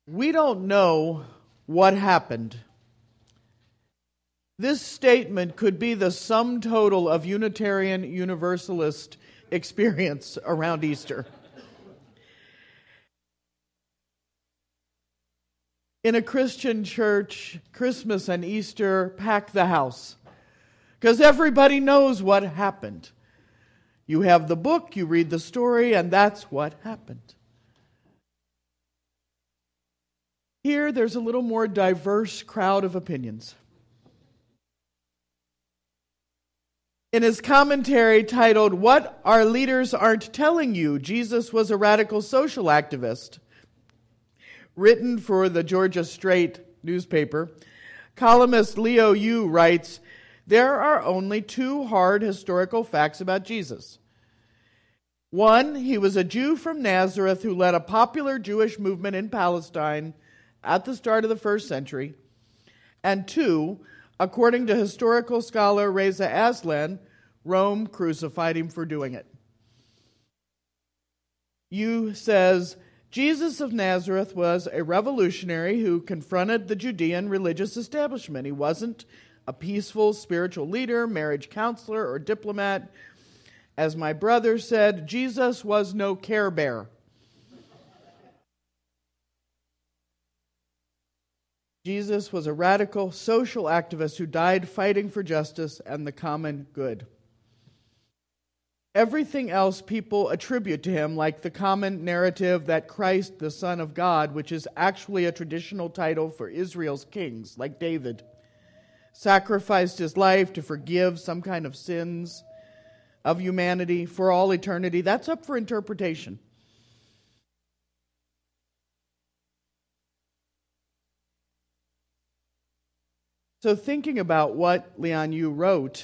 We don't know what happened. This statement could be the sum total of Unitarian Universalist experience around Easter. In a Christian church, Christmas and Easter pack the house because everybody knows what happened. You have the book, you read the story, and that's what happened. Here, there's a little more diverse crowd of opinions. In his commentary titled, "What Our Leaders Aren't Telling You, Jesus Was a Radical Social Activist," written for the Georgia Straight newspaper, columnist Leo Yu writes, "There are only two hard historical facts about Jesus. One, he was a Jew from Nazareth who led a popular Jewish movement in Palestine at the start of the first century. And two, according to historical scholar Reza Aslan, Rome crucified him for doing it." Yu says, Jesus of Nazareth was a revolutionary who confronted the Judean religious establishment. He wasn't a peaceful spiritual leader, marriage counselor, or diplomat. As my brother said, Jesus was no Care Bear. Jesus was a radical social activist who died fighting for justice and the common good. Everything else people attribute to him, like the common narrative that Christ, the Son of God, which is actually a traditional title for Israel's kings, like David, sacrificed his life to forgive some kind of sins of humanity for all eternity, that's up for interpretation. So thinking about what Leon Yu wrote,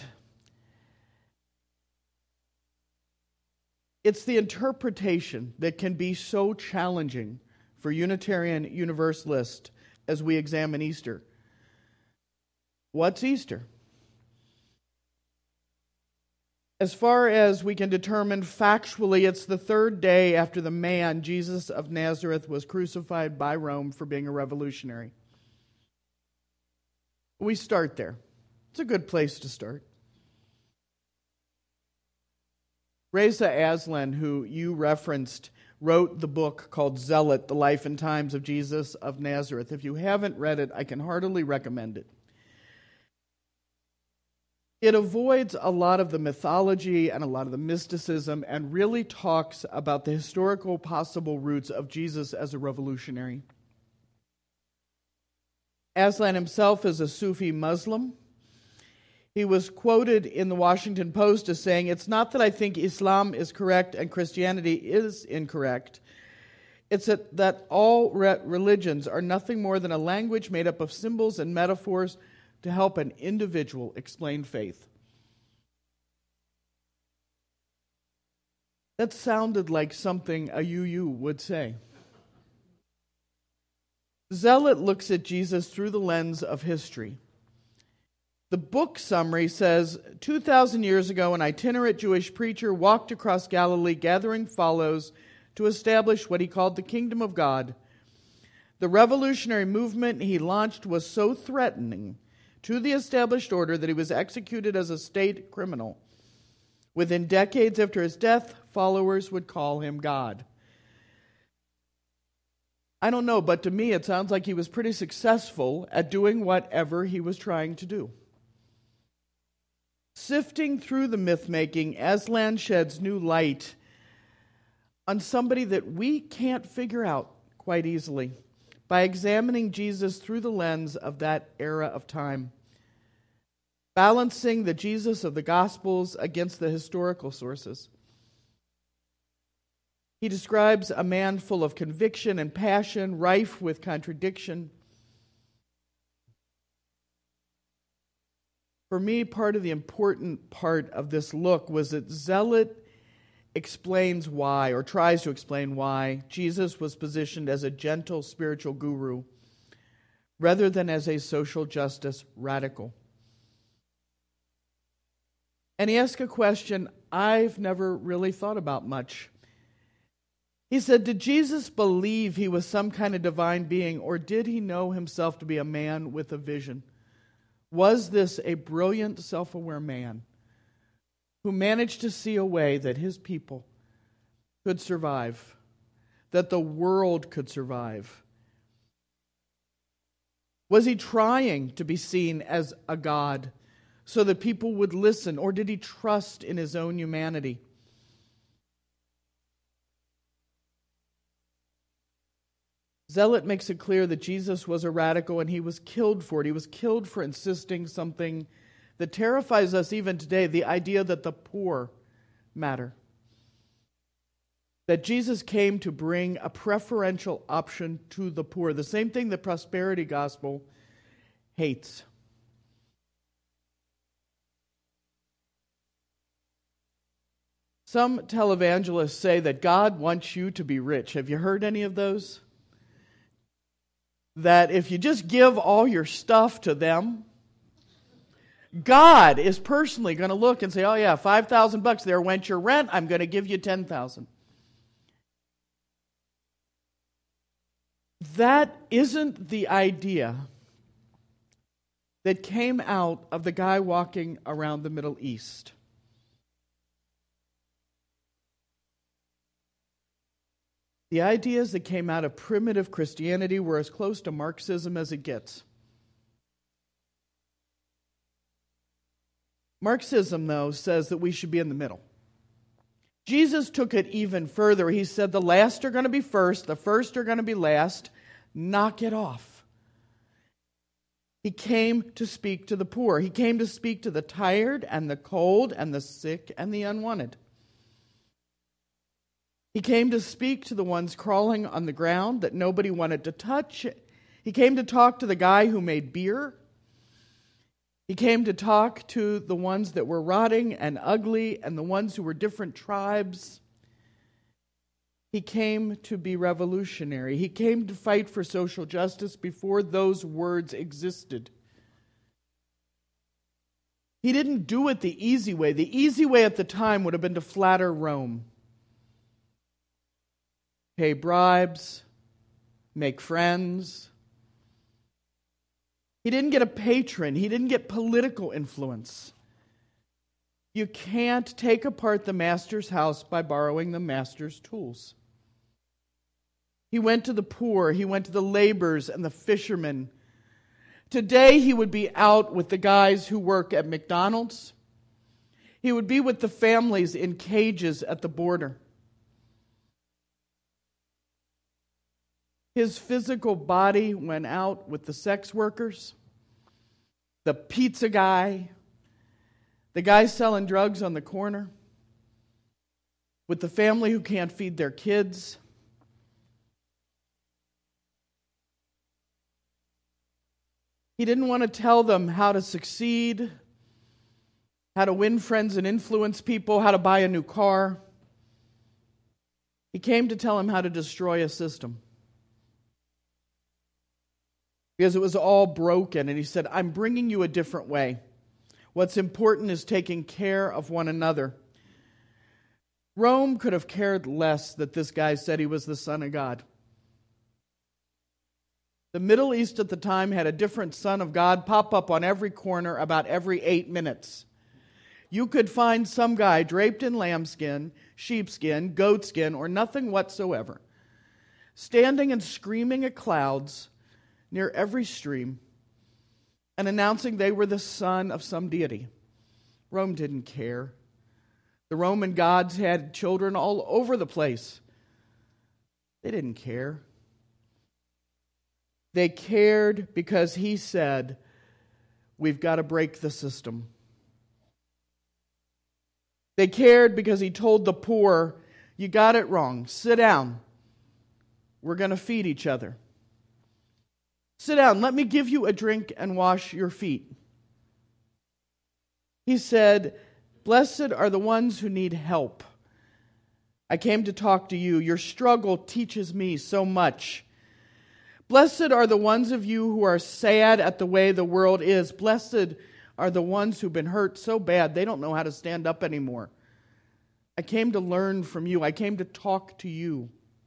it's the interpretation that can be so challenging for Unitarian Universalists as we examine Easter. What's Easter? As far as we can determine factually, it's the third day after the man, Jesus of Nazareth, was crucified by Rome for being a revolutionary. We start there. It's a good place to start. Reza Aslan, who you referenced, wrote the book called Zealot, The Life and Times of Jesus of Nazareth. If you haven't read it, I can heartily recommend it. It avoids a lot of the mythology and a lot of the mysticism and really talks about the historical possible roots of Jesus as a revolutionary. Aslan himself is a Sufi Muslim. He was quoted in the Washington Post as saying, "It's not that I think Islam is correct and Christianity is incorrect. It's that all religions are nothing more than a language made up of symbols and metaphors to help an individual explain faith." That sounded like something a Yu would say. Zealot looks at Jesus through the lens of history. The book summary says, 2,000 years ago, an itinerant Jewish preacher walked across Galilee gathering follows to establish what he called the kingdom of God. The revolutionary movement he launched was so threatening to the established order that he was executed as a state criminal. Within decades after his death, followers would call him God. I don't know, but to me it sounds like he was pretty successful at doing whatever he was trying to do. Sifting through the myth-making, Aslan sheds new light on somebody that we can't figure out quite easily by examining Jesus through the lens of that era of time, balancing the Jesus of the Gospels against the historical sources. He describes a man full of conviction and passion, rife with contradiction. For me, part of the important part of this look was that Zealot explains why, or tries to explain why, Jesus was positioned as a gentle spiritual guru rather than as a social justice radical. And he asks a question I've never really thought about much. He said, did Jesus believe he was some kind of divine being, or did he know himself to be a man with a vision? Was this a brilliant, self-aware man who managed to see a way that his people could survive, that the world could survive? Was he trying to be seen as a God so that people would listen, or did he trust in his own humanity? Zealot makes it clear that Jesus was a radical and he was killed for it. He was killed for insisting something that terrifies us even today, the idea that the poor matter. That Jesus came to bring a preferential option to the poor, the same thing the prosperity gospel hates. Some televangelists say that God wants you to be rich. Have you heard any of those? That if you just give all your stuff to them, God is personally going to look and say, oh yeah, $5,000 there went your rent, I'm going to give you $10,000. That isn't the idea that came out of the guy walking around the Middle East. The ideas that came out of primitive Christianity were as close to Marxism as it gets. Marxism, though, says that we should be in the middle. Jesus took it even further. He said the last are going to be first, the first are going to be last. Knock it off. He came to speak to the poor. He came to speak to the tired and the cold and the sick and the unwanted. He came to speak to the ones crawling on the ground that nobody wanted to touch. He came to talk to the guy who made beer. He came to talk to the ones that were rotting and ugly and the ones who were different tribes. He came to be revolutionary. He came to fight for social justice before those words existed. He didn't do it the easy way. The easy way at the time would have been to flatter Rome. Pay bribes, make friends. He didn't get a patron. He didn't get political influence. You can't take apart the master's house by borrowing the master's tools. He went to the poor. He went to the laborers and the fishermen. Today he would be out with the guys who work at McDonald's. He would be with the families in cages at the border. His physical body went out with the sex workers, the pizza guy, the guy selling drugs on the corner, with the family who can't feed their kids. He didn't want to tell them how to succeed, how to win friends and influence people, how to buy a new car. He came to tell them how to destroy a system. Because it was all broken. And he said, I'm bringing you a different way. What's important is taking care of one another. Rome could have cared less that this guy said he was the Son of God. The Middle East at the time had a different Son of God pop up on every corner about every 8 minutes. You could find some guy draped in lambskin, sheepskin, goatskin, or nothing whatsoever, standing and screaming at clouds near every stream and announcing they were the son of some deity. Rome didn't care. The Roman gods had children all over the place. They didn't care. They cared because he said, we've got to break the system. They cared because he told the poor, you got it wrong. Sit down. We're going to feed each other. Sit down, let me give you a drink and wash your feet. He said, blessed are the ones who need help. I came to talk to you. Your struggle teaches me so much. Blessed are the ones of you who are sad at the way the world is. Blessed are the ones who've been hurt so bad they don't know how to stand up anymore. I came to learn from you. I came to talk to you.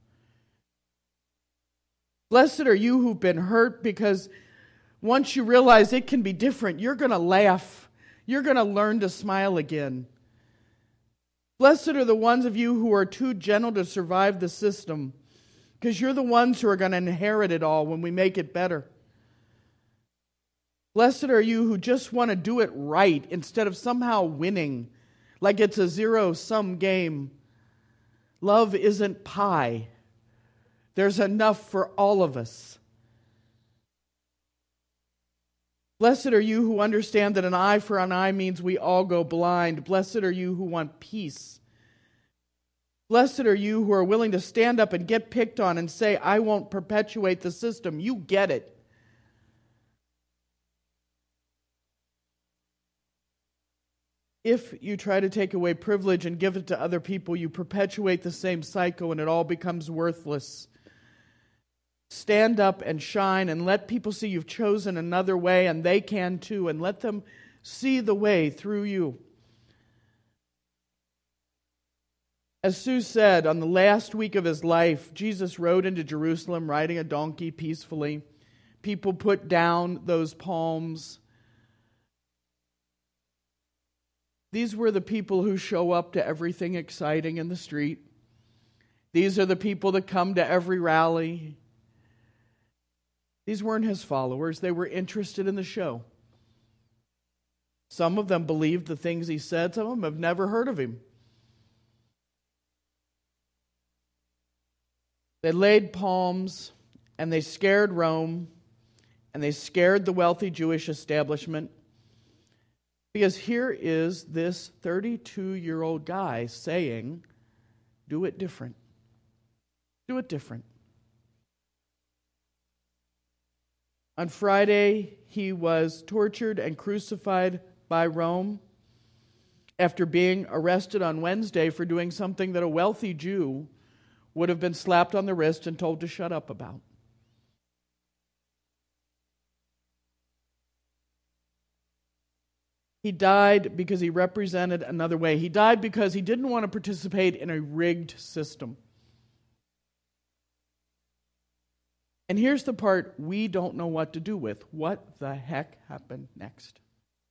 Blessed are you who've been hurt, because once you realize it can be different, you're going to laugh. You're going to learn to smile again. Blessed are the ones of you who are too gentle to survive the system, because you're the ones who are going to inherit it all when we make it better. Blessed are you who just want to do it right instead of somehow winning, like it's a zero-sum game. Love isn't pie. There's enough for all of us. Blessed are you who understand that an eye for an eye means we all go blind. Blessed are you who want peace. Blessed are you who are willing to stand up and get picked on and say, I won't perpetuate the system. You get it. If you try to take away privilege and give it to other people, you perpetuate the same cycle and it all becomes worthless. Stand up and shine and let people see you've chosen another way, and they can too, and let them see the way through you. As Sue said, on the last week of his life, Jesus rode into Jerusalem riding a donkey peacefully. People put down those palms. These were the people who show up to everything exciting in the street. These are the people that come to every rally. These weren't his followers. They were interested in the show. Some of them believed the things he said. Some of them have never heard of him. They laid palms, and they scared Rome, and they scared the wealthy Jewish establishment. Because here is this 32-year-old guy saying, do it different. Do it different. On Friday, he was tortured and crucified by Rome after being arrested on Wednesday for doing something that a wealthy Jew would have been slapped on the wrist and told to shut up about. He died because he represented another way. He died because he didn't want to participate in a rigged system. And here's the part we don't know what to do with. What the heck happened next?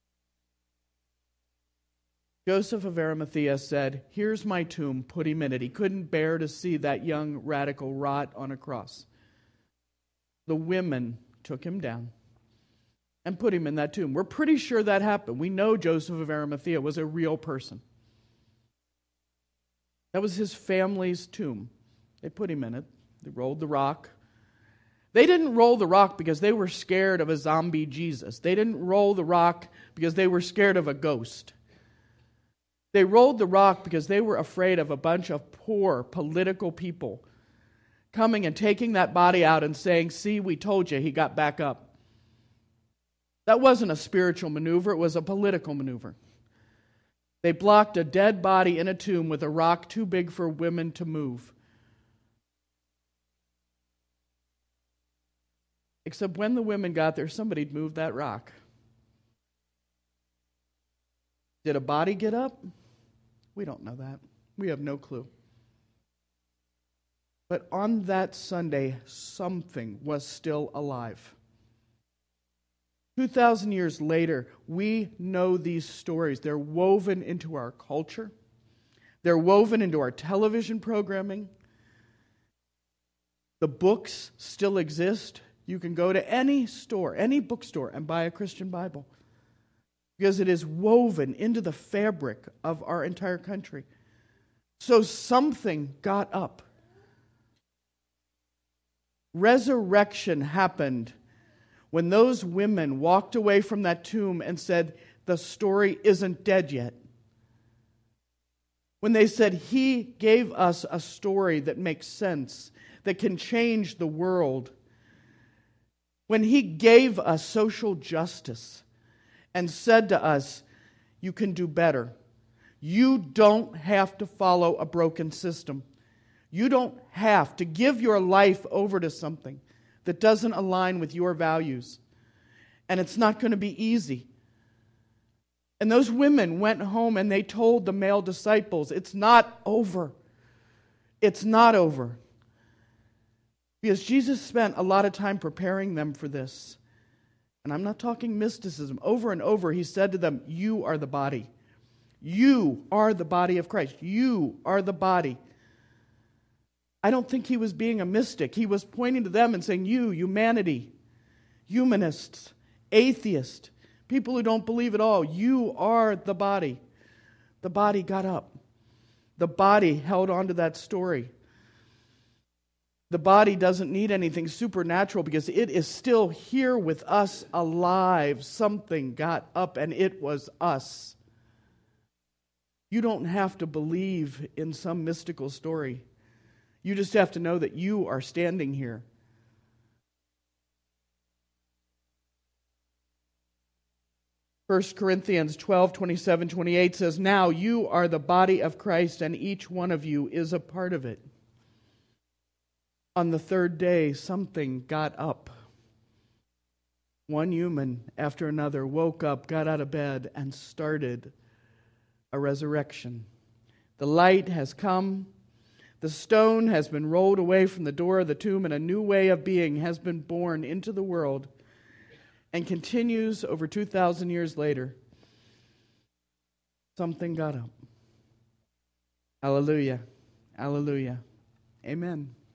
Joseph of Arimathea said, here's my tomb, put him in it. He couldn't bear to see that young radical rot on a cross. The women took him down and put him in that tomb. We're pretty sure that happened. We know Joseph of Arimathea was a real person. That was his family's tomb. They put him in it. They rolled the rock. They didn't roll the rock because they were scared of a zombie Jesus. They didn't roll the rock because they were scared of a ghost. They rolled the rock because they were afraid of a bunch of poor political people coming and taking that body out and saying, see, we told you, he got back up. That wasn't a spiritual maneuver, it was a political maneuver. They blocked a dead body in a tomb with a rock too big for women to move. Except when the women got there, somebody'd moved that rock. Did a body get up? We don't know that. We have no clue. But on that Sunday, something was still alive. 2,000 years later, we know these stories. They're woven into our culture. They're woven into our television programming. The books still exist. You can go to any store, any bookstore, and buy a Christian Bible. Because it is woven into the fabric of our entire country. So something got up. Resurrection happened when those women walked away from that tomb and said, the story isn't dead yet. When they said, he gave us a story that makes sense, that can change the world. When he gave us social justice and said to us, you can do better. You don't have to follow a broken system. You don't have to give your life over to something that doesn't align with your values. And it's not going to be easy. And those women went home and they told the male disciples, it's not over. It's not over. Because Jesus spent a lot of time preparing them for this. And I'm not talking mysticism. Over and over, he said to them, you are the body. You are the body of Christ. You are the body. I don't think he was being a mystic. He was pointing to them and saying, you, humanity, humanists, atheists, people who don't believe at all, you are the body. The body got up. The body held on to that story. The body doesn't need anything supernatural because it is still here with us alive. Something got up and it was us. You don't have to believe in some mystical story. You just have to know that you are standing here. First Corinthians 12:27-28 says, now you are the body of Christ and each one of you is a part of it. On the third day, something got up. One human after another woke up, got out of bed, and started a resurrection. The light has come. The stone has been rolled away from the door of the tomb, and a new way of being has been born into the world and continues over 2,000 years later. Something got up. Hallelujah. Hallelujah. Amen.